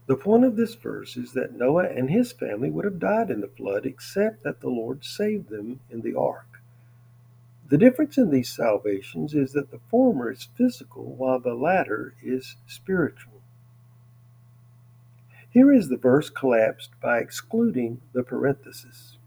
The point of this verse is that Noah and his family would have died in the flood except that the Lord saved them in the ark. The difference in these salvations is that the former is physical while the latter is spiritual. Here is the verse collapsed by excluding the parenthesis.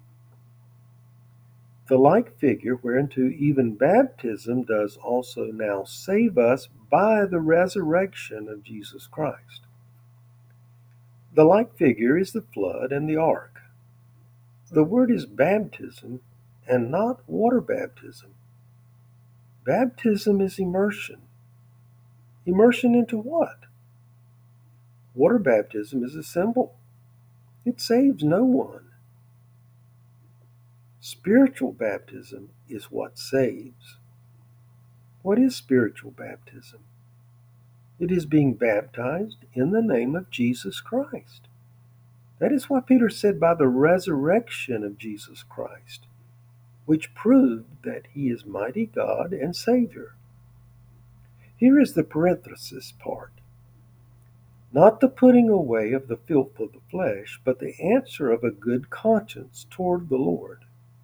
The like figure whereunto even baptism does also now save us by the resurrection of Jesus Christ. The like figure is the flood and the ark. The word is baptism and not water baptism. Baptism is immersion. Immersion into what? Water baptism is a symbol. It saves no one. Spiritual baptism is what saves. What is spiritual baptism? It is being baptized in the name of Jesus Christ. That is what Peter said by the resurrection of Jesus Christ, which proved that he is mighty God and Savior. Here is the parenthesis part. Not the putting away of the filth of the flesh, but the answer of a good conscience toward the Lord.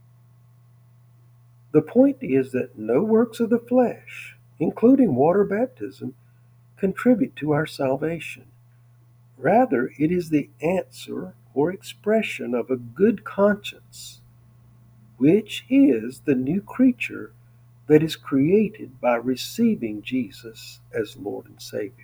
The point is that no works of the flesh, including water baptism, contribute to our salvation. Rather, it is the answer or expression of a good conscience, which is the new creature that is created by receiving Jesus as Lord and Savior.